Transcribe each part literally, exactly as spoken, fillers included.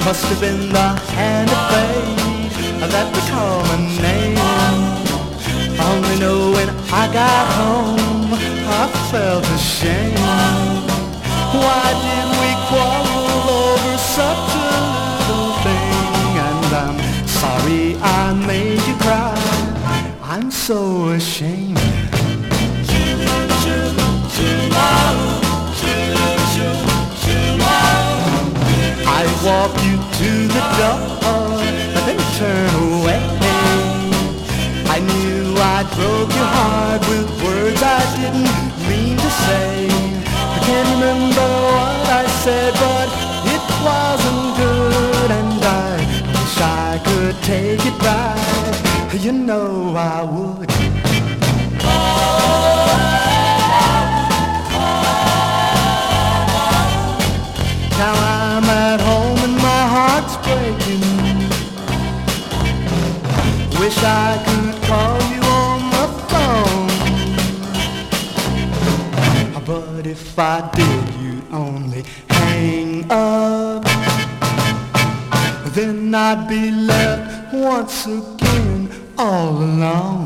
Must have been the hand of fate that became a name. I only know when I got home I felt ashamed. Why did we quarrel over such a little thing? And I'm sorry I made you cry, I'm so ashamed. I walk you to the door, then turn away. I knew I broke your heart with words I didn't mean to say. I can't remember what I said, but it wasn't good, and I wish I could take it back. You know I would. Now I'm at home and my heart's breaking. Wish I could call you on the phone, but if I did, you'd only hang up. Then I'd be left once again all alone.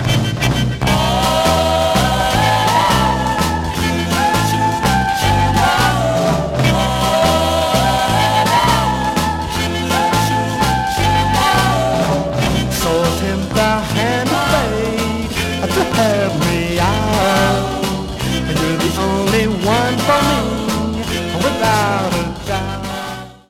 Help me out. You're the only one for me. Without